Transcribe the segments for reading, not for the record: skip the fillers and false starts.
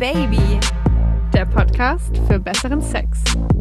Baby, der Podcast für besseren Sex.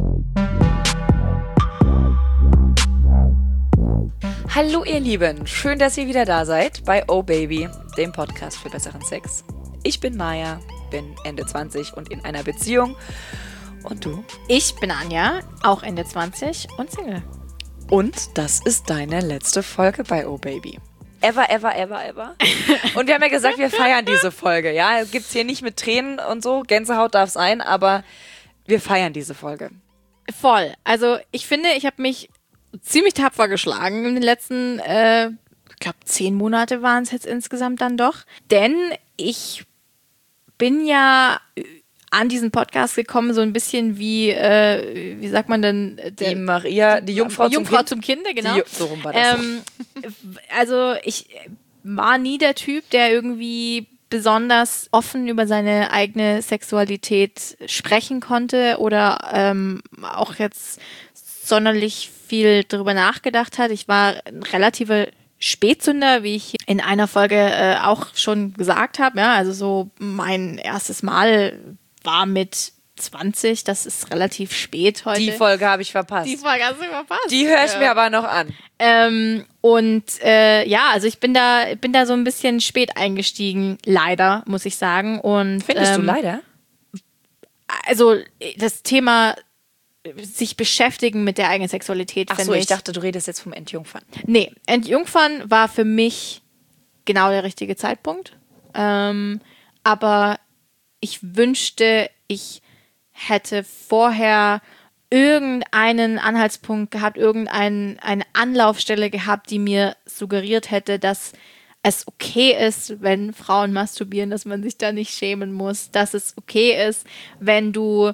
Hallo ihr Lieben, schön, dass ihr wieder da seid bei Oh Baby, dem Podcast für besseren Sex. Ich bin Maya, bin Ende 20 und in einer Beziehung. Und du? Ich bin Anja, auch Ende 20 und Single. Und das ist deine letzte Folge bei Oh Baby. Ever. Und wir haben ja gesagt, wir feiern diese Folge. Ja, es gibt's hier nicht mit Tränen und so, Gänsehaut darf sein, aber wir feiern diese Folge. Voll. Also ich finde, ich habe mich ziemlich tapfer geschlagen in den letzten, ich glaube 10 Monate waren es jetzt insgesamt dann doch. Denn ich bin ja an diesen Podcast gekommen, so ein bisschen wie sagt man denn? Die Maria, die Jungfrau zum Kinde, genau. So rum war das. Also ich war nie der Typ, der irgendwie besonders offen über seine eigene Sexualität sprechen konnte oder auch jetzt sonderlich viel darüber nachgedacht hat. Ich war ein relativer Spätzünder, wie ich in einer Folge auch schon gesagt habe. Ja, also so mein erstes Mal war mit 20, das ist relativ spät heute. Die Folge habe ich verpasst. Die Folge hast du verpasst. Die höre ich mir aber noch an. Also ich bin da so ein bisschen spät eingestiegen, leider, muss ich sagen. Und findest du leider? Also das Thema sich beschäftigen mit der eigenen Sexualität, finde ich. Ich dachte, du redest jetzt vom Entjungfern. Nee, Entjungfern war für mich genau der richtige Zeitpunkt. Aber ich wünschte, ich hätte vorher irgendeinen Anhaltspunkt gehabt, eine Anlaufstelle gehabt, die mir suggeriert hätte, dass es okay ist, wenn Frauen masturbieren, dass man sich da nicht schämen muss, dass es okay ist, wenn du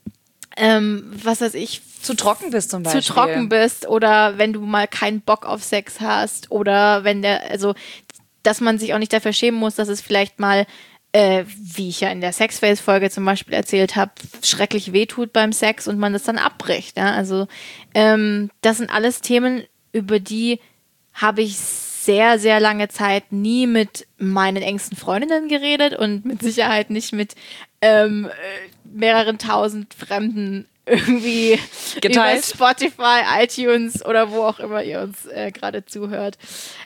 zu trocken bist zum Beispiel. Zu trocken bist oder wenn du mal keinen Bock auf Sex hast oder dass man sich auch nicht dafür schämen muss, dass es vielleicht mal, wie ich ja in der Sexface-Folge zum Beispiel erzählt habe, schrecklich wehtut beim Sex und man das dann abbricht. Ja? Also das sind alles Themen, über die habe ich sehr, sehr lange Zeit nie mit meinen engsten Freundinnen geredet und mit Sicherheit nicht mit mehreren tausend Fremden irgendwie geteilt. Über Spotify, iTunes oder wo auch immer ihr uns gerade zuhört.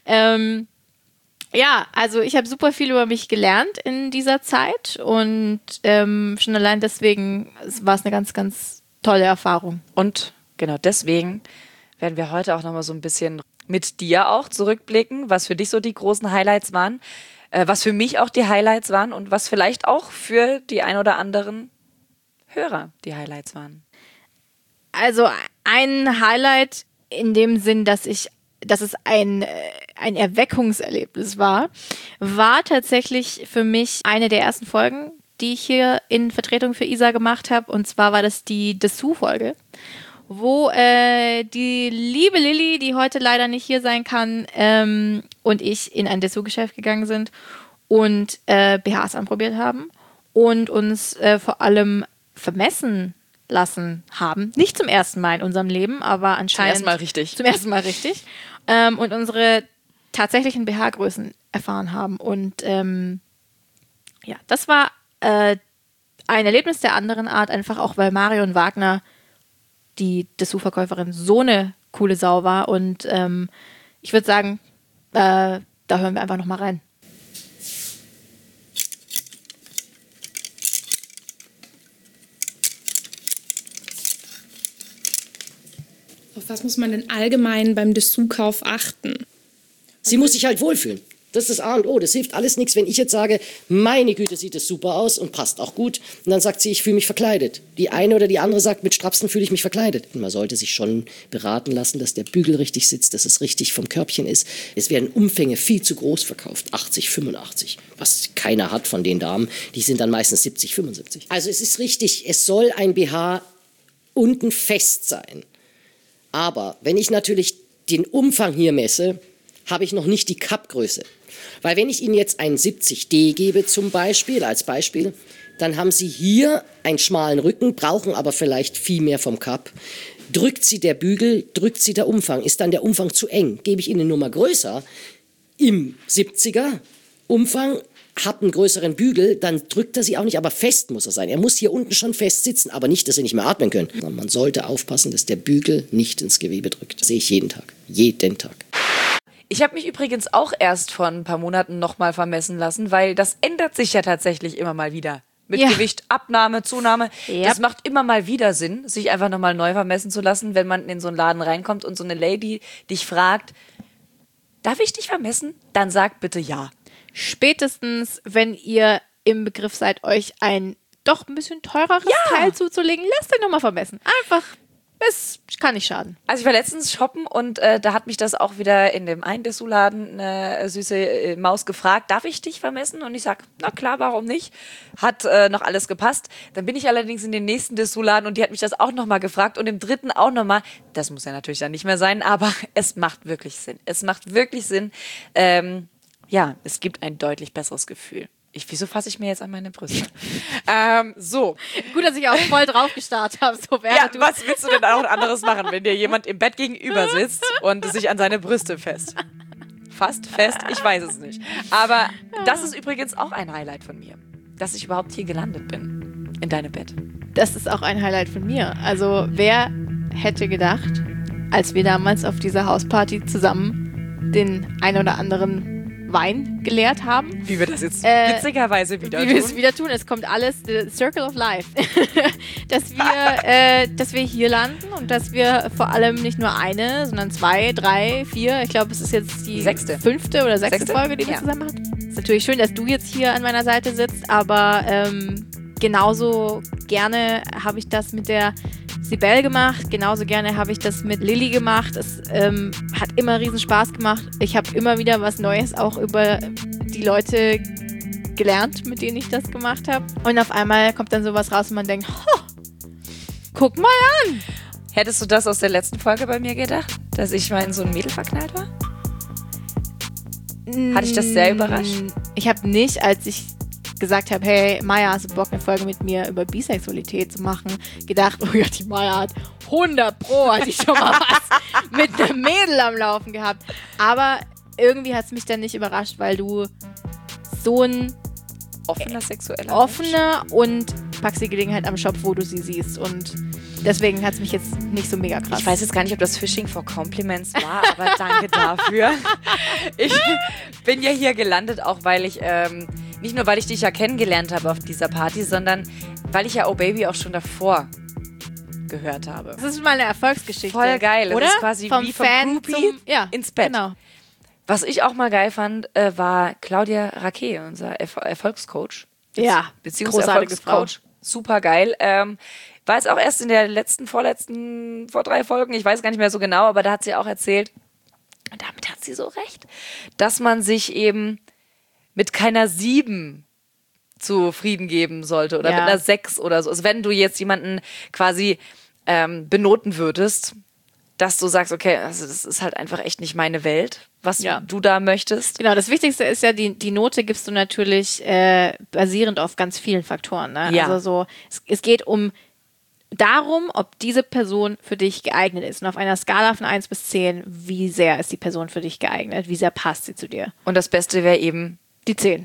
Also ich habe super viel über mich gelernt in dieser Zeit und schon allein deswegen war es eine ganz, ganz tolle Erfahrung. Und genau deswegen werden wir heute auch nochmal so ein bisschen mit dir auch zurückblicken, was für dich so die großen Highlights waren, was für mich auch die Highlights waren und was vielleicht auch für die ein oder anderen Hörer die Highlights waren. Also ein Highlight in dem Sinn, dass es ein Erweckungserlebnis war tatsächlich für mich eine der ersten Folgen, die ich hier in Vertretung für Isa gemacht habe. Und zwar war das die Dessous-Folge, wo die liebe Lilly, die heute leider nicht hier sein kann, und ich in ein Dessous-Geschäft gegangen sind und BHs anprobiert haben und uns vor allem vermessen lassen haben. Nicht zum ersten Mal in unserem Leben, aber anscheinend Zum ersten Mal richtig. Und unsere tatsächlichen BH-Größen erfahren haben. Und das war ein Erlebnis der anderen Art, einfach auch, weil Marion Wagner, die Dessous-Verkäuferin, so eine coole Sau war. Und ich würde sagen, da hören wir einfach nochmal rein. Auf was muss man denn allgemein beim Dessous-Kauf achten? Sie muss sich halt wohlfühlen. Das ist das A und O. Das hilft alles nichts, wenn ich jetzt sage, meine Güte, sieht das super aus und passt auch gut. Und dann sagt sie, ich fühle mich verkleidet. Die eine oder die andere sagt, mit Strapsen fühle ich mich verkleidet. Und man sollte sich schon beraten lassen, dass der Bügel richtig sitzt, dass es richtig vom Körbchen ist. Es werden Umfänge viel zu groß verkauft, 80, 85, was keiner hat von den Damen. Die sind dann meistens 70, 75. Also es ist richtig, es soll ein BH unten fest sein. Aber wenn ich natürlich den Umfang hier messe, habe ich noch nicht die Cup-Größe. Weil wenn ich Ihnen jetzt einen 70D gebe als Beispiel, dann haben Sie hier einen schmalen Rücken, brauchen aber vielleicht viel mehr vom Cup. Drückt Sie der Bügel, drückt Sie der Umfang. Ist dann der Umfang zu eng? Gebe ich Ihnen eine Nummer größer im 70er, Umfang, hat einen größeren Bügel, dann drückt er sie auch nicht, aber fest muss er sein. Er muss hier unten schon fest sitzen, aber nicht, dass sie nicht mehr atmen können. Man sollte aufpassen, dass der Bügel nicht ins Gewebe drückt. Das sehe ich jeden Tag. Jeden Tag. Ich habe mich übrigens auch erst vor ein paar Monaten nochmal vermessen lassen, weil das ändert sich ja tatsächlich immer mal wieder. Mit Gewicht, Abnahme, Zunahme. Ja. Das macht immer mal wieder Sinn, sich einfach nochmal neu vermessen zu lassen, wenn man in so einen Laden reinkommt und so eine Lady dich fragt, darf ich dich vermessen? Dann sag bitte ja. Spätestens, wenn ihr im Begriff seid, euch ein doch ein bisschen teureres Teil zuzulegen, lasst euch nochmal vermessen. Einfach, es kann nicht schaden. Also ich war letztens shoppen und da hat mich das auch wieder in dem einen Dessous-Laden eine süße Maus gefragt, darf ich dich vermessen? Und ich sag, na klar, warum nicht? Hat noch alles gepasst. Dann bin ich allerdings in den nächsten Dessous-Laden und die hat mich das auch nochmal gefragt und im dritten auch nochmal. Das muss ja natürlich dann nicht mehr sein, aber es macht wirklich Sinn. Es macht wirklich Sinn. Ja, es gibt ein deutlich besseres Gefühl. Wieso fasse ich mir jetzt an meine Brüste? So. Gut, dass ich auch voll drauf gestarrt habe. So was willst du denn auch anderes machen, wenn dir jemand im Bett gegenüber sitzt und sich an seine Brüste fasst? Ich weiß es nicht. Aber das ist übrigens auch ein Highlight von mir, dass ich überhaupt hier gelandet bin, in deinem Bett. Das ist auch ein Highlight von mir. Also wer hätte gedacht, als wir damals auf dieser Hausparty zusammen den ein oder anderen Wein geleert haben. Wie wir das jetzt witzigerweise wieder tun. Wie wir es wieder tun. Es kommt alles, the Circle of Life. dass wir hier landen und dass wir vor allem nicht nur eine, sondern 2, 3, 4, ich glaube, es ist jetzt die 5. oder 6. Folge, die wir zusammen machen. Es ist natürlich schön, dass du jetzt hier an meiner Seite sitzt, aber genauso gerne habe ich das mit der Sibel gemacht, genauso gerne habe ich das mit Lilly gemacht. Es hat immer riesen Spaß gemacht. Ich habe immer wieder was Neues auch über die Leute gelernt, mit denen ich das gemacht habe. Und auf einmal kommt dann sowas raus und man denkt, guck mal an. Hättest du das aus der letzten Folge bei mir gedacht, dass ich mal in so ein Mädel verknallt war? Hatte ich das sehr überrascht? Ich habe nicht, als ich gesagt habe, hey, Maya, hast du Bock, eine Folge mit mir über Bisexualität zu machen, gedacht, oh ja, die Maya hat 100 Pro, hatte ich schon mal was mit einem Mädel am Laufen gehabt. Aber irgendwie hat es mich dann nicht überrascht, weil du so ein offener und packst die Gelegenheit am Shop, wo du sie siehst. Und deswegen hat es mich jetzt nicht so mega krass. Ich weiß jetzt gar nicht, ob das Fishing for Compliments war, aber danke dafür. Ich bin ja hier gelandet, auch weil ich nicht nur, weil ich dich ja kennengelernt habe auf dieser Party, sondern weil ich ja Oh Baby auch schon davor gehört habe. Das ist mal eine Erfolgsgeschichte. Voll geil. Oder? Das ist quasi vom wie vom Fan Groupie ins Bett. Genau. Was ich auch mal geil fand, war Claudia Raquet, unser Erfolgscoach. Ja, großartige Frau. Super geil. War jetzt auch erst in der vor 3 Folgen, ich weiß gar nicht mehr so genau, aber da hat sie auch erzählt, und damit hat sie so recht, dass man sich eben mit keiner 7 zufrieden geben sollte oder mit einer 6 oder so. Also wenn du jetzt jemanden quasi benoten würdest, dass du sagst, okay, also das ist halt einfach echt nicht meine Welt, was du da möchtest. Genau, das Wichtigste ist ja, die Note gibst du natürlich basierend auf ganz vielen Faktoren. Ne? Ja. Also es geht darum, ob diese Person für dich geeignet ist. Und auf einer Skala von 1 bis 10, wie sehr ist die Person für dich geeignet? Wie sehr passt sie zu dir? Und das Beste wäre eben die 10.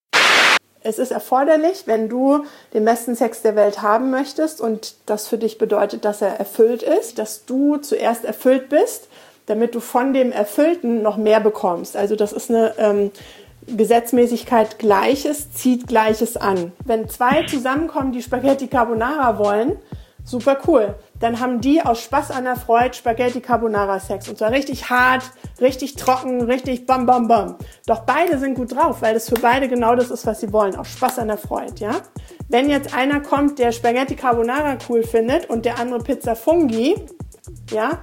Es ist erforderlich, wenn du den besten Sex der Welt haben möchtest und das für dich bedeutet, dass er erfüllt ist, dass du zuerst erfüllt bist, damit du von dem Erfüllten noch mehr bekommst. Also das ist eine Gesetzmäßigkeit, Gleiches zieht Gleiches an. Wenn 2 zusammenkommen, die Spaghetti Carbonara wollen, super cool. Dann haben die aus Spaß an der Freude Spaghetti Carbonara Sex. Und zwar richtig hart, richtig trocken, richtig bam, bam, bam. Doch beide sind gut drauf, weil das für beide genau das ist, was sie wollen. Aus Spaß an der Freude, ja? Wenn jetzt einer kommt, der Spaghetti Carbonara cool findet und der andere Pizza Fungi, ja,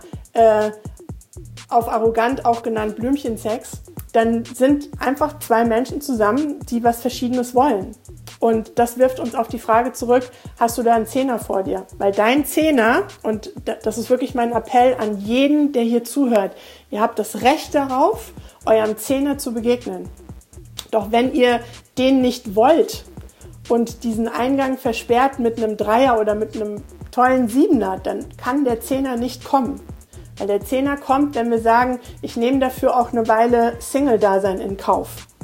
auf arrogant auch genannt Blümchensex, dann sind einfach 2 Menschen zusammen, die was Verschiedenes wollen. Und das wirft uns auf die Frage zurück, hast du da einen 10er vor dir? Weil dein 10er, und das ist wirklich mein Appell an jeden, der hier zuhört, ihr habt das Recht darauf, eurem 10er zu begegnen. Doch wenn ihr den nicht wollt und diesen Eingang versperrt mit einem 3er oder mit einem tollen 7er, dann kann der 10er nicht kommen. Weil der 10er kommt, wenn wir sagen, ich nehme dafür auch eine Weile Single-Dasein in Kauf.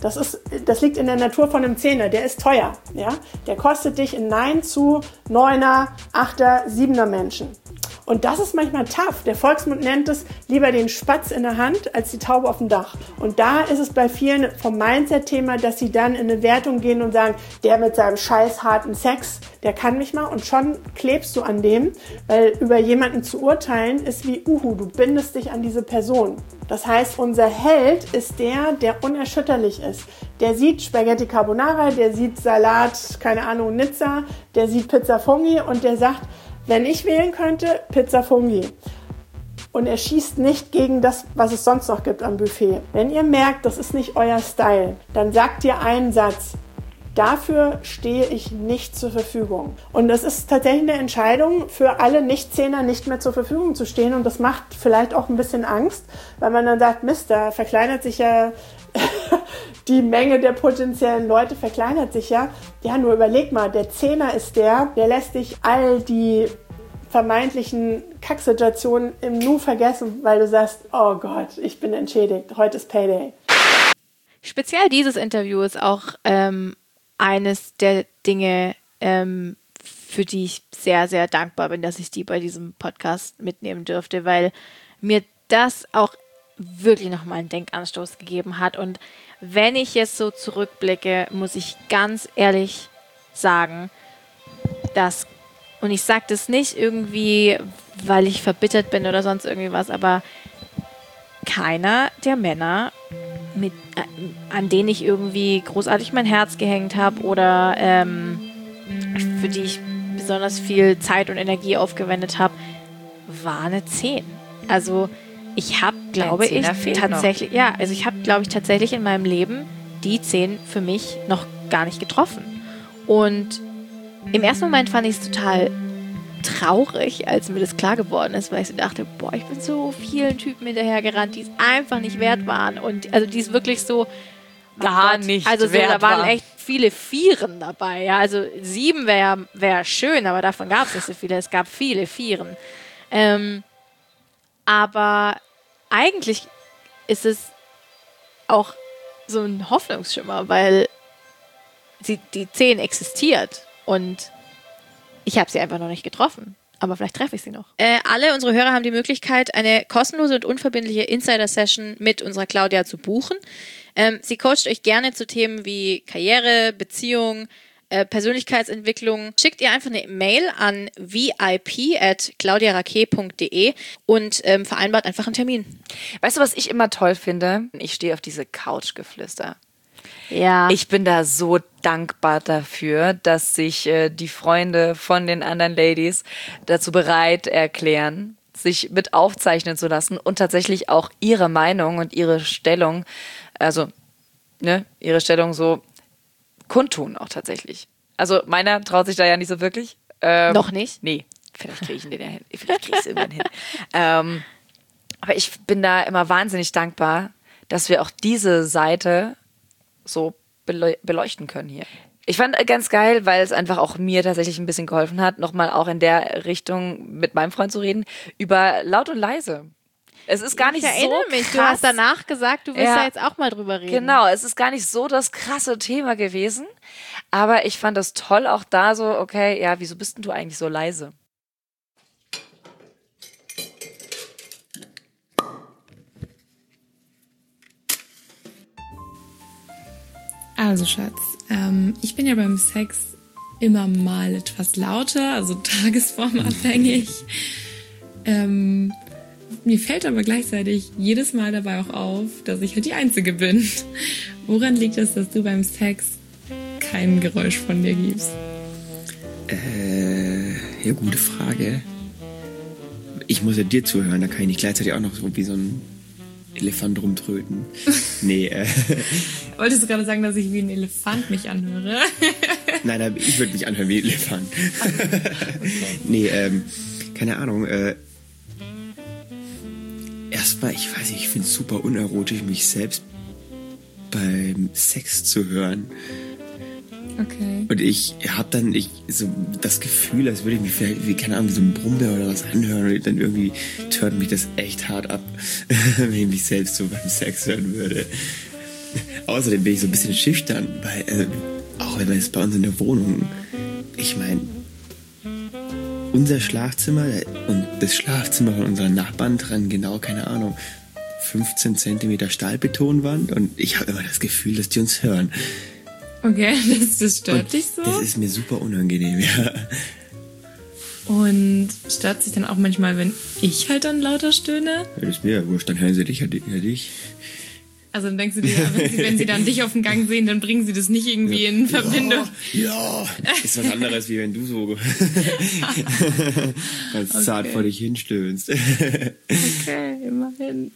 Das liegt in der Natur von einem Zehner, der ist teuer. Ja? Der kostet dich in Nein zu 9er, 8er, 7er Menschen. Und das ist manchmal tough. Der Volksmund nennt es lieber den Spatz in der Hand als die Taube auf dem Dach. Und da ist es bei vielen vom Mindset-Thema, dass sie dann in eine Wertung gehen und sagen, der mit seinem scheiß harten Sex, der kann mich mal. Und schon klebst du an dem, weil über jemanden zu urteilen ist wie, du bindest dich an diese Person. Das heißt, unser Held ist der unerschütterlich ist. Der sieht Spaghetti Carbonara, der sieht Salat, keine Ahnung, Nizza, der sieht Pizza Fungi und der sagt, wenn ich wählen könnte, Pizza Fungi. Und er schießt nicht gegen das, was es sonst noch gibt am Buffet. Wenn ihr merkt, das ist nicht euer Style, dann sagt ihr einen Satz. Dafür stehe ich nicht zur Verfügung. Und das ist tatsächlich eine Entscheidung für alle Nicht-Zehner nicht mehr zur Verfügung zu stehen. Und das macht vielleicht auch ein bisschen Angst, weil man dann sagt, Mist, da verkleinert sich ja die Menge der potenziellen Leute verkleinert sich ja. Ja, nur überleg mal, der Zehner ist der lässt dich all die vermeintlichen Kacksituationen im Nu vergessen, weil du sagst, oh Gott, ich bin entschädigt, heute ist Payday. Speziell dieses Interview ist auch eines der Dinge, für die ich sehr, sehr dankbar bin, dass ich die bei diesem Podcast mitnehmen durfte, weil mir das auch wirklich nochmal einen Denkanstoß gegeben hat. Und wenn ich jetzt so zurückblicke, muss ich ganz ehrlich sagen, dass, und ich sage das nicht irgendwie, weil ich verbittert bin oder sonst irgendwie was, aber keiner der Männer, an denen ich irgendwie großartig mein Herz gehängt habe oder für die ich besonders viel Zeit und Energie aufgewendet habe, war eine 10. Also ich habe, glaube ich, tatsächlich in meinem Leben die 10 für mich noch gar nicht getroffen. Und im ersten Moment fand ich es total traurig, als mir das klar geworden ist, weil ich so dachte, ich bin so vielen Typen hinterhergerannt, die es einfach nicht wert waren. Und also die es wirklich so gar nicht also so, wert da waren war. echt viele Vieren dabei. Ja? Also 7 wäre schön, aber davon gab es nicht so viele. Es gab viele Vieren. Aber eigentlich ist es auch so ein Hoffnungsschimmer, weil die 10 existiert und ich habe sie einfach noch nicht getroffen. Aber vielleicht treffe ich sie noch. Alle unsere Hörer haben die Möglichkeit, eine kostenlose und unverbindliche Insider-Session mit unserer Claudia zu buchen. Sie coacht euch gerne zu Themen wie Karriere, Beziehung, Persönlichkeitsentwicklung. Schickt ihr einfach eine Mail an vip@claudiarake.de und vereinbart einfach einen Termin. Weißt du, was ich immer toll finde? Ich stehe auf diese Couchgeflüster. Ja. Ich bin da so dankbar dafür, dass sich die Freunde von den anderen Ladies dazu bereit erklären, sich mit aufzeichnen zu lassen und tatsächlich auch ihre Meinung und ihre Stellung, ihre Stellung so kundtun auch tatsächlich. Also meiner traut sich da ja nicht so wirklich. Noch nicht? Nee, vielleicht kriege ich ihn ja hin. Vielleicht kriege ich es irgendwann hin. Aber ich bin da immer wahnsinnig dankbar, dass wir auch diese Seite so beleuchten können hier. Ich fand ganz geil, weil es einfach auch mir tatsächlich ein bisschen geholfen hat, nochmal auch in der Richtung mit meinem Freund zu reden, über laut und leise. Es ist gar nicht so krass. Ich erinnere mich, du hast danach gesagt, du willst da jetzt auch mal drüber reden. Genau, es ist gar nicht so das krasse Thema gewesen, aber ich fand das toll, auch da so, okay, ja, wieso bist denn du eigentlich so leise? Also Schatz, ich bin ja beim Sex immer mal etwas lauter, also tagesformabhängig. Mir fällt aber gleichzeitig jedes Mal dabei auch auf, dass ich halt die Einzige bin. Woran liegt es, dass du beim Sex kein Geräusch von dir gibst? Ja, gute Frage. Ich muss ja dir zuhören, da kann ich nicht gleichzeitig auch noch so wie so ein Elefant rumtröten. Nee, Wolltest du gerade sagen, dass ich wie ein Elefant mich anhöre? Nein, ich würde mich anhören wie ein Elefant. Nee, keine Ahnung. Erstmal, ich weiß nicht, ich finde es super unerotisch, mich selbst beim Sex zu hören. Okay. Und ich habe dann so das Gefühl, als würde ich mich vielleicht, wie, keine Ahnung, wie so ein Brummbär oder was anhören und dann irgendwie turnt mich das echt hart ab, wenn ich mich selbst so beim Sex hören würde. Außerdem bin ich so ein bisschen schüchtern, weil, auch wenn man jetzt bei uns in der Wohnung, ich meine, unser Schlafzimmer und das Schlafzimmer von unseren Nachbarn trennen genau, keine Ahnung, 15 Zentimeter Stahlbetonwand und ich habe immer das Gefühl, dass die uns hören. Okay, das stört dich so? Das ist mir super unangenehm, ja. Und stört sich dann auch manchmal, wenn ich halt dann lauter stöhne? Ja, das ist mir ja wurscht, dann hören sie dich, ja dich. Also dann denkst du dir, wenn sie dann dich auf dem Gang sehen, dann bringen sie das nicht irgendwie in Verbindung. Ja, ist was anderes, wie wenn du so ganz zart vor dich hinstöhnst. Okay, immerhin.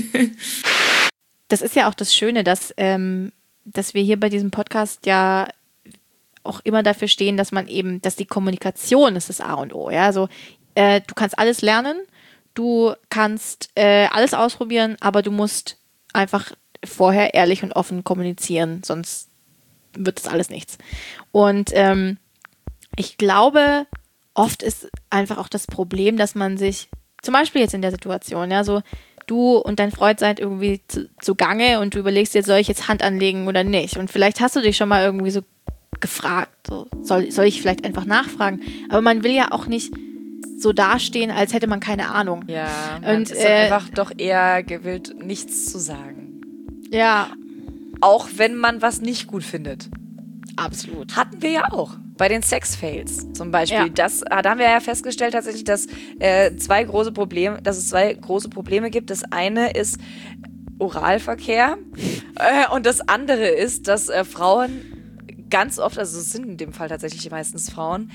Das ist ja auch das Schöne, dass wir hier bei diesem Podcast ja auch immer dafür stehen, dass die Kommunikation ist das A und O. Ja? Also du kannst alles lernen, du kannst alles ausprobieren, aber du musst einfach vorher ehrlich und offen kommunizieren, sonst wird das alles nichts. Und ich glaube, oft ist einfach auch das Problem, dass man sich, zum Beispiel jetzt in der Situation, ja, so du und dein Freund seid irgendwie zu Gange und du überlegst dir, soll ich jetzt Hand anlegen oder nicht? Und vielleicht hast du dich schon mal irgendwie so gefragt, so, soll ich vielleicht einfach nachfragen? Aber man will ja auch nicht so dastehen, als hätte man keine Ahnung. Ja, man ist einfach doch eher gewillt, nichts zu sagen. Ja. Auch wenn man was nicht gut findet. Absolut. Hatten wir ja auch. Bei den Sex-Fails zum Beispiel. Ja. Da haben wir ja festgestellt tatsächlich, dass es zwei große Probleme gibt. Das eine ist Oralverkehr und das andere ist, dass Frauen ganz oft, also es sind in dem Fall tatsächlich meistens Frauen,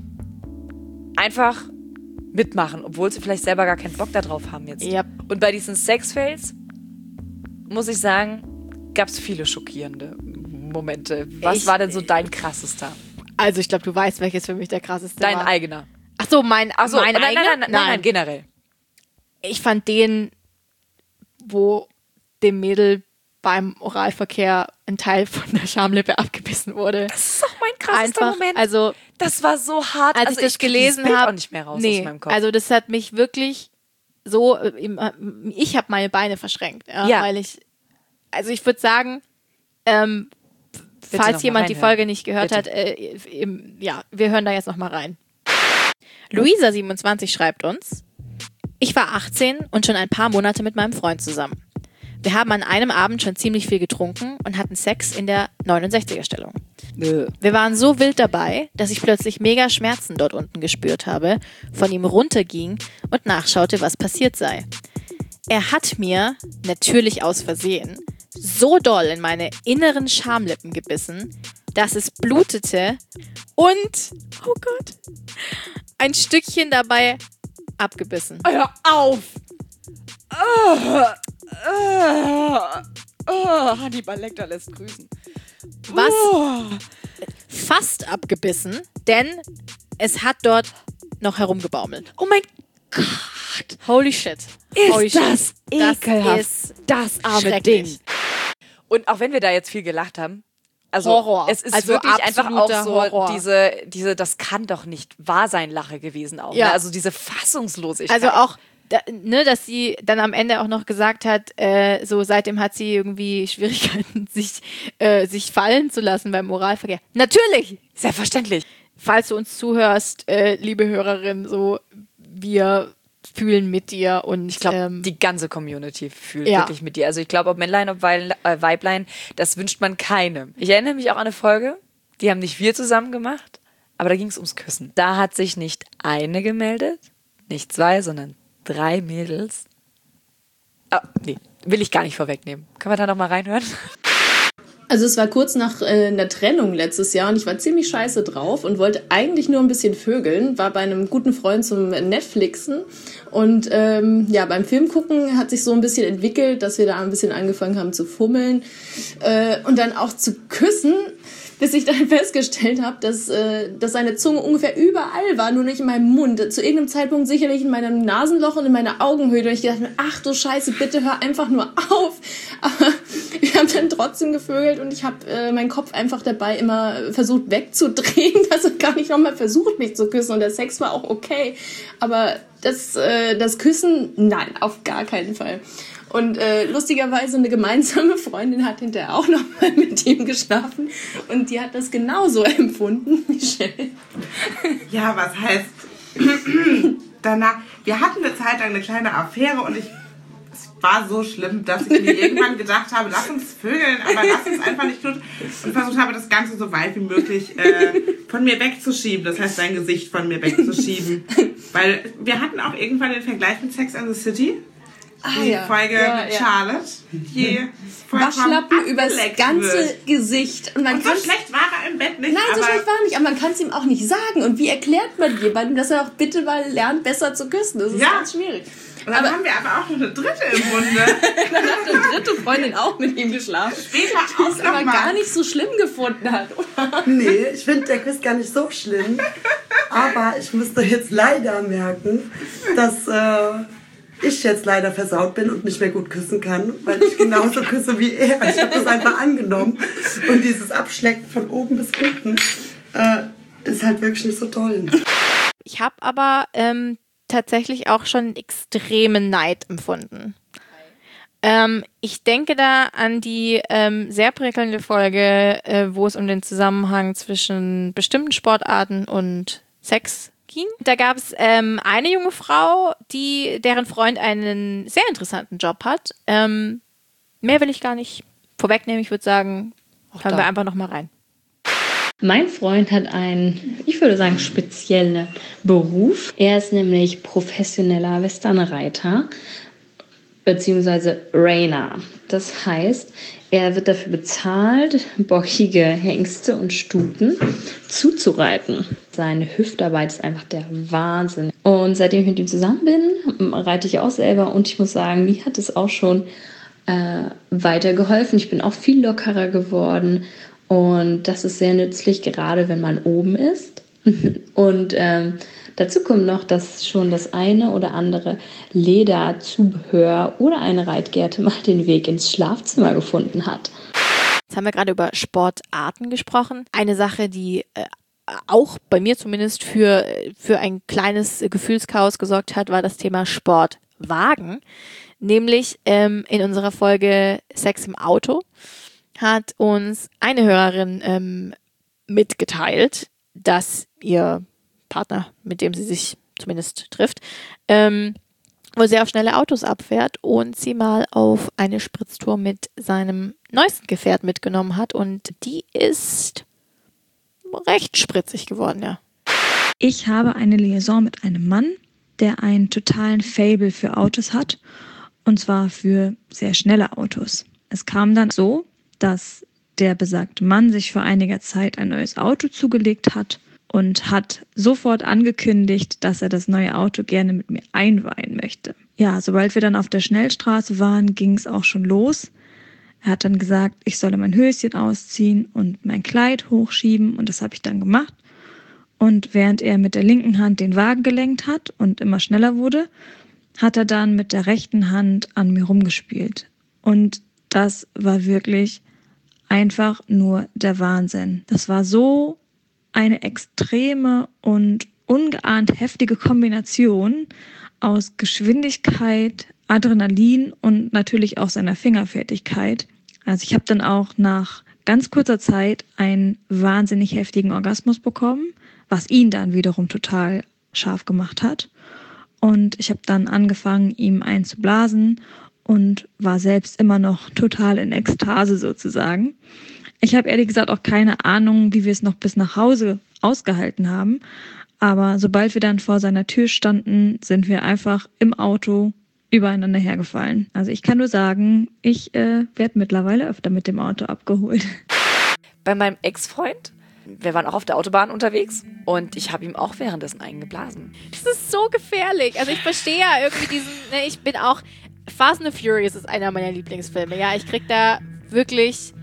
einfach mitmachen, obwohl sie vielleicht selber gar keinen Bock darauf haben jetzt. Yep. Und bei diesen Sex-Fails, muss ich sagen, gab es viele schockierende Momente. Was war denn so dein krassester? Also ich glaube, du weißt, welches für mich der krasseste war. Dein eigener. Ach so, mein eigener? Nein, generell. Ich fand den, wo dem Mädel beim Oralverkehr ein Teil von der Schamlippe abgebissen wurde. Das ist auch mein krassester Moment. Also, das war so hart. Als ich das gelesen habe, auch nicht mehr raus aus meinem Kopf. Also das hat mich wirklich so, ich habe meine Beine verschränkt. Ja. Weil ich würde sagen, falls jemand die Folge nicht gehört hat, wir hören da jetzt nochmal rein. Luisa 27 schreibt uns: Ich war 18 und schon ein paar Monate mit meinem Freund zusammen. Wir haben an einem Abend schon ziemlich viel getrunken und hatten Sex in der 69er-Stellung. Wir waren so wild dabei, dass ich plötzlich mega Schmerzen dort unten gespürt habe, von ihm runterging und nachschaute, was passiert sei. Er hat mir, natürlich aus Versehen, so doll in meine inneren Schamlippen gebissen, dass es blutete und, oh Gott, ein Stückchen dabei abgebissen. Hör auf! Hannibal Lecter lässt grüßen. Was? Fast abgebissen, denn es hat dort noch herumgebaumelt. Oh mein Gott! Holy shit. Ist das ekelhaft. Das arme Ding. Und auch wenn wir da jetzt viel gelacht haben, also Horror. Es ist also wirklich einfach auch so Horror. diese, das kann doch nicht wahr sein, Lache gewesen auch. Ja. Ne? Also diese Fassungslosigkeit. Also auch, dass sie dann am Ende auch noch gesagt hat, so seitdem hat sie irgendwie Schwierigkeiten, sich fallen zu lassen beim Oralverkehr. Natürlich! Selbstverständlich. Falls du uns zuhörst, liebe Hörerin, so, wir fühlen mit dir und ich glaube, die ganze Community fühlt wirklich mit dir. Also ich glaube, ob Männlein, ob Weiblein, das wünscht man keinem. Ich erinnere mich auch an eine Folge, die haben nicht wir zusammen gemacht, aber da ging es ums Küssen. Da hat sich nicht eine gemeldet, nicht zwei, sondern 3 Mädels. Nee, will ich gar nicht vorwegnehmen. Können wir da noch mal reinhören? Also es war kurz nach einer Trennung letztes Jahr und ich war ziemlich scheiße drauf und wollte eigentlich nur ein bisschen vögeln, war bei einem guten Freund zum Netflixen und beim Film gucken hat sich so ein bisschen entwickelt, dass wir da ein bisschen angefangen haben zu fummeln und dann auch zu küssen, bis ich dann festgestellt habe, dass seine Zunge ungefähr überall war, nur nicht in meinem Mund. Zu irgendeinem Zeitpunkt sicherlich in meinem Nasenloch und in meiner Augenhöhle. Und ich dachte mir, ach du Scheiße, bitte hör einfach nur auf. Aber wir haben dann trotzdem gevögelt und ich habe meinen Kopf einfach dabei immer versucht wegzudrehen, dass er gar nicht nochmal versucht, mich zu küssen. Und der Sex war auch okay. Aber das Küssen, nein, auf gar keinen Fall. Und lustigerweise eine gemeinsame Freundin hat hinterher auch nochmal mit ihm geschlafen. Und die hat das genauso empfunden, Michelle. Ja, was heißt danach? Wir hatten eine Zeit lang eine kleine Affäre und es war so schlimm, dass ich mir irgendwann gedacht habe, lass uns vögeln, aber lass uns einfach nicht tun. Und versucht habe, das Ganze so weit wie möglich von mir wegzuschieben. Das heißt, sein Gesicht von mir wegzuschieben. Weil wir hatten auch irgendwann den Vergleich mit Sex and the City. Die Folge mit Charlotte. Die Waschlappen übers ganze Gesicht. Und so schlecht war er im Bett nicht. Nein, so schlecht war er nicht, aber man kann es ihm auch nicht sagen. Und wie erklärt man jemandem, dass er auch bitte mal lernt, besser zu küssen? Das ist ganz schwierig. Und dann haben wir aber auch noch eine dritte im Bunde. Dann hat eine dritte Freundin auch mit ihm geschlafen. Später die es aber gar nicht so schlimm gefunden hat, oder? Nee, ich finde der Quiz gar nicht so schlimm. Aber ich müsste jetzt leider merken, dass ich jetzt leider versaut bin und nicht mehr gut küssen kann, weil ich genauso küsse wie er. Ich habe das einfach angenommen. Und dieses Abschlecken von oben bis unten ist halt wirklich nicht so toll. Ich habe aber tatsächlich auch schon extremen Neid empfunden. Ich denke da an die sehr prickelnde Folge, wo es um den Zusammenhang zwischen bestimmten Sportarten und Sex ging. Da gab es eine junge Frau, deren Freund einen sehr interessanten Job hat. Mehr will ich gar nicht vorwegnehmen. Ich würde sagen, hören wir einfach noch mal rein. Mein Freund hat einen, ich würde sagen, speziellen Beruf. Er ist nämlich professioneller Westernreiter bzw. Rainer. Das heißt, er wird dafür bezahlt, bockige Hengste und Stuten zuzureiten. Seine Hüftarbeit ist einfach der Wahnsinn. Und seitdem ich mit ihm zusammen bin, reite ich auch selber. Und ich muss sagen, mir hat es auch schon weitergeholfen. Ich bin auch viel lockerer geworden. Und das ist sehr nützlich, gerade wenn man oben ist. Und dazu kommt noch, dass schon das eine oder andere Lederzubehör oder eine Reitgerte mal den Weg ins Schlafzimmer gefunden hat. Jetzt haben wir gerade über Sportarten gesprochen. Eine Sache, die auch bei mir zumindest für ein kleines Gefühlschaos gesorgt hat, war das Thema Sportwagen. Nämlich in unserer Folge Sex im Auto hat uns eine Hörerin mitgeteilt, dass ihr Partner, mit dem sie sich zumindest trifft, wohl sehr auf schnelle Autos abfährt und sie mal auf eine Spritztour mit seinem neuesten Gefährt mitgenommen hat. Und die ist recht spritzig geworden, ja. Ich habe eine Liaison mit einem Mann, der einen totalen Faible für Autos hat, und zwar für sehr schnelle Autos. Es kam dann so, dass der besagte Mann sich vor einiger Zeit ein neues Auto zugelegt hat und hat sofort angekündigt, dass er das neue Auto gerne mit mir einweihen möchte. Ja, sobald wir dann auf der Schnellstraße waren, ging es auch schon los. Er hat dann gesagt, ich solle mein Höschen ausziehen und mein Kleid hochschieben, und das habe ich dann gemacht. Und während er mit der linken Hand den Wagen gelenkt hat und immer schneller wurde, hat er dann mit der rechten Hand an mir rumgespielt. Und das war wirklich einfach nur der Wahnsinn. Das war so eine extreme und ungeahnt heftige Kombination aus Geschwindigkeit, Adrenalin und natürlich auch seiner Fingerfertigkeit. Also ich habe dann auch nach ganz kurzer Zeit einen wahnsinnig heftigen Orgasmus bekommen, was ihn dann wiederum total scharf gemacht hat. Und ich habe dann angefangen, ihm einzublasen und war selbst immer noch total in Ekstase sozusagen. Ich habe ehrlich gesagt auch keine Ahnung, wie wir es noch bis nach Hause ausgehalten haben. Aber sobald wir dann vor seiner Tür standen, sind wir einfach im Auto übereinander hergefallen. Also ich kann nur sagen, ich werde mittlerweile öfter mit dem Auto abgeholt. Bei meinem Ex-Freund, wir waren auch auf der Autobahn unterwegs und ich habe ihm auch währenddessen eingeblasen. Das ist so gefährlich. Also ich verstehe ja irgendwie diesen, ich bin auch, Fast and the Furious ist einer meiner Lieblingsfilme. Ja, ich krieg da wirklich,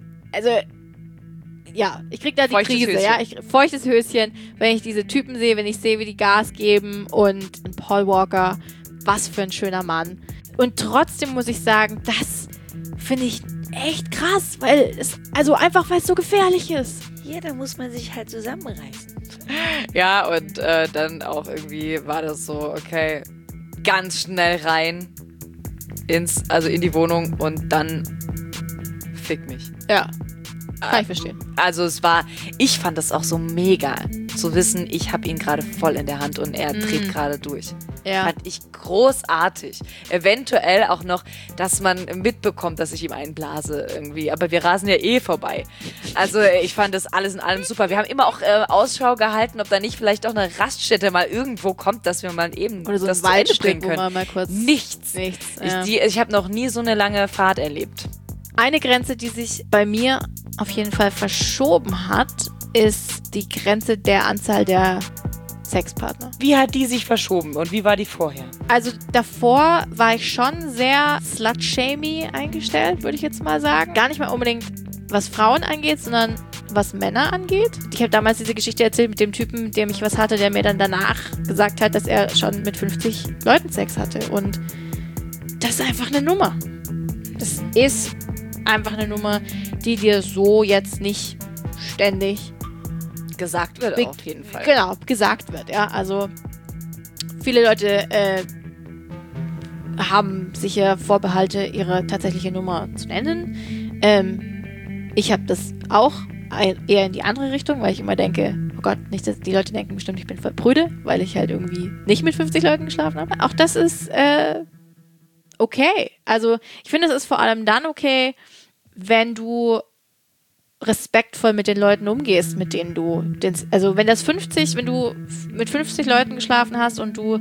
ich krieg da die Feuchtes Krise. Höschen. Ja, feuchtes Höschen, wenn ich diese Typen sehe, wenn ich sehe, wie die Gas geben, und Paul Walker, was für ein schöner Mann. Und trotzdem muss ich sagen, das finde ich echt krass, weil es so gefährlich ist. Ja, da muss man sich halt zusammenreißen. Ja, und dann auch irgendwie war das so, okay, ganz schnell rein in die Wohnung und dann fick mich. Ja. Kann ich verstehen. Also ich fand das auch so mega, zu wissen, ich habe ihn gerade voll in der Hand und er dreht gerade durch. Ja. Fand ich großartig. Eventuell auch noch, dass man mitbekommt, dass ich ihm einblase irgendwie. Aber wir rasen ja vorbei. Also ich fand das alles in allem super. Wir haben immer auch Ausschau gehalten, ob da nicht vielleicht auch eine Raststätte mal irgendwo kommt, dass wir mal eben oder so das ein zu Ende bringen Waldstück, können. wo man mal kurz... Nichts. Ja. Ich habe noch nie so eine lange Fahrt erlebt. Eine Grenze, die sich bei mir auf jeden Fall verschoben hat, ist die Grenze der Anzahl der Sexpartner. Wie hat die sich verschoben und wie war die vorher? Also davor war ich schon sehr slut-shamey eingestellt, würde ich jetzt mal sagen. Gar nicht mal unbedingt, was Frauen angeht, sondern was Männer angeht. Ich habe damals diese Geschichte erzählt mit dem Typen, mit dem ich was hatte, der mir dann danach gesagt hat, dass er schon mit 50 Leuten Sex hatte. Und das ist einfach eine Nummer. Das ist einfach eine Nummer, die dir so jetzt nicht ständig gesagt wird, auf jeden Fall. Genau, gesagt wird, ja. Also viele Leute haben sicher Vorbehalte, ihre tatsächliche Nummer zu nennen. Ich habe das auch eher in die andere Richtung, weil ich immer denke, oh Gott, nicht, dass die Leute denken bestimmt, ich bin voll prüde, weil ich halt irgendwie nicht mit 50 Leuten geschlafen habe. Auch das ist okay. Also ich finde, es ist vor allem dann okay, wenn du respektvoll mit den Leuten umgehst, mit denen du, also wenn du mit 50 Leuten geschlafen hast und du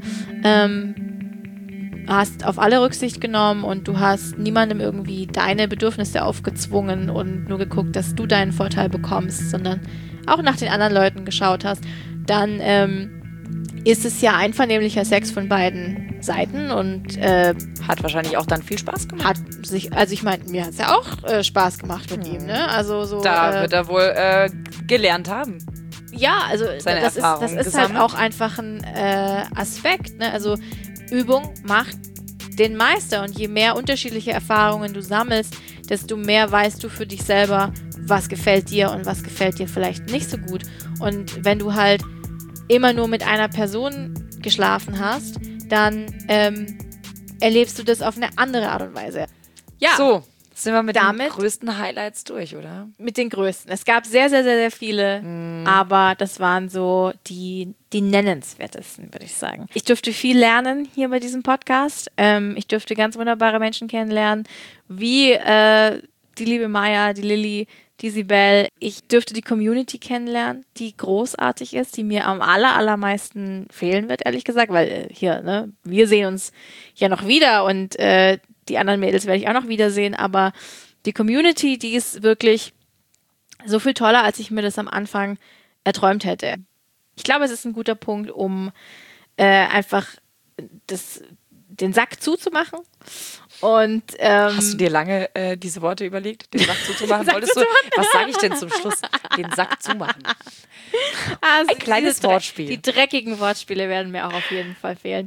hast auf alle Rücksicht genommen und du hast niemandem irgendwie deine Bedürfnisse aufgezwungen und nur geguckt, dass du deinen Vorteil bekommst, sondern auch nach den anderen Leuten geschaut hast, dann ist es ja einvernehmlicher Sex von beiden Seiten und hat wahrscheinlich auch dann viel Spaß gemacht. Also ich meine, mir hat es ja auch Spaß gemacht mit ihm, ne? Also so. Da wird er wohl gelernt haben. Ja, also das ist halt auch einfach ein Aspekt, ne? Also Übung macht den Meister und je mehr unterschiedliche Erfahrungen du sammelst, desto mehr weißt du für dich selber, was gefällt dir und was gefällt dir vielleicht nicht so gut. Und wenn du halt immer nur mit einer Person geschlafen hast, dann erlebst du das auf eine andere Art und Weise. Ja. So, sind wir mit den größten Highlights durch, oder? Mit den größten. Es gab sehr, sehr, sehr, sehr viele, aber das waren so die nennenswertesten, würde ich sagen. Ich durfte viel lernen hier bei diesem Podcast. Ich durfte ganz wunderbare Menschen kennenlernen, wie die liebe Maya, die Lilly, die Sibel. Ich durfte die Community kennenlernen, die großartig ist, die mir am allermeisten fehlen wird, ehrlich gesagt, weil hier, ne, wir sehen uns ja noch wieder und die anderen Mädels werde ich auch noch wiedersehen, aber die Community, die ist wirklich so viel toller, als ich mir das am Anfang erträumt hätte. Ich glaube, es ist ein guter Punkt, um einfach den Sack zuzumachen. Und, hast du dir lange diese Worte überlegt, den Sack zuzumachen? Wolltest du? Was sage ich denn zum Schluss? Den Sack zumachen. Also ein kleines Wortspiel. Die dreckigen Wortspiele werden mir auch auf jeden Fall fehlen.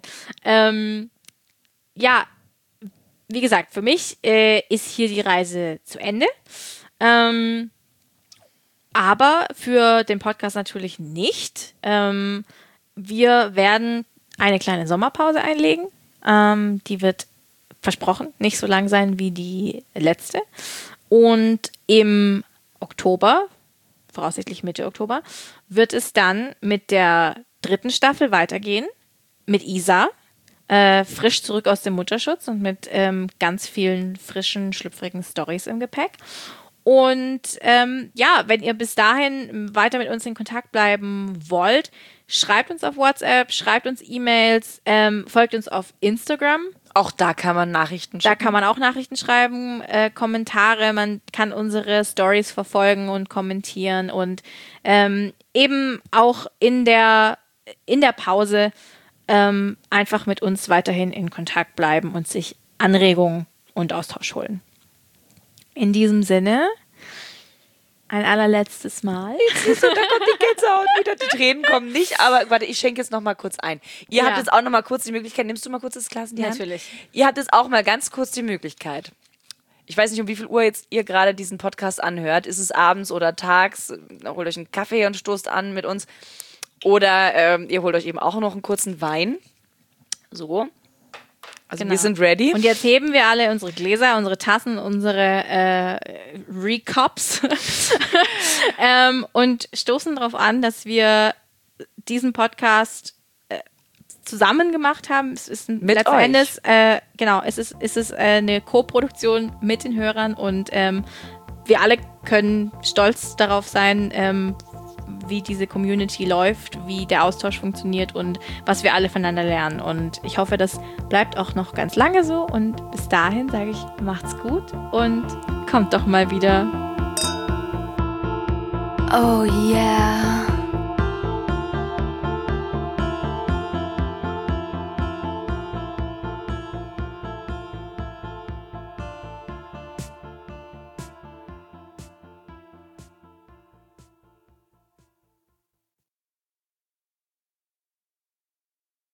Ja, wie gesagt, für mich ist hier die Reise zu Ende. Aber für den Podcast natürlich nicht. Wir werden eine kleine Sommerpause einlegen. Die wird versprochen nicht so lang sein wie die letzte. Und im Oktober, voraussichtlich Mitte Oktober, wird es dann mit der 3. Staffel weitergehen. Mit Isa. Frisch zurück aus dem Mutterschutz und mit ganz vielen frischen, schlüpfrigen Storys im Gepäck. Und ja, wenn ihr bis dahin weiter mit uns in Kontakt bleiben wollt, schreibt uns auf WhatsApp, schreibt uns E-Mails, folgt uns auf Instagram. Auch da kann man Nachrichten schreiben. Da kann man auch Nachrichten schreiben, Kommentare, man kann unsere Stories verfolgen und kommentieren und eben auch in der Pause einfach mit uns weiterhin in Kontakt bleiben und sich Anregungen und Austausch holen. In diesem Sinne, ein allerletztes Mal. Da kommt die Gänsehaut wieder, die Tränen kommen nicht, aber warte, ich schenke jetzt noch mal kurz ein. Ihr habt jetzt auch noch mal kurz die Möglichkeit, nimmst du mal kurz das Glas in die Hand? Natürlich. Ihr habt jetzt auch mal ganz kurz die Möglichkeit. Ich weiß nicht, um wie viel Uhr jetzt ihr gerade diesen Podcast anhört. Ist es abends oder tags? Holt euch einen Kaffee und stoßt an mit uns. Oder ihr holt euch eben auch noch einen kurzen Wein. So. Also wir sind ready. Und jetzt heben wir alle unsere Gläser, unsere Tassen, unsere Recups und stoßen darauf an, dass wir diesen Podcast zusammen gemacht haben. Es ist letzten Endes, es ist eine Co-Produktion mit den Hörern und wir alle können stolz darauf sein, wie diese Community läuft, wie der Austausch funktioniert und was wir alle voneinander lernen. Und ich hoffe, das bleibt auch noch ganz lange so. Und bis dahin sage ich, macht's gut und kommt doch mal wieder. Oh yeah.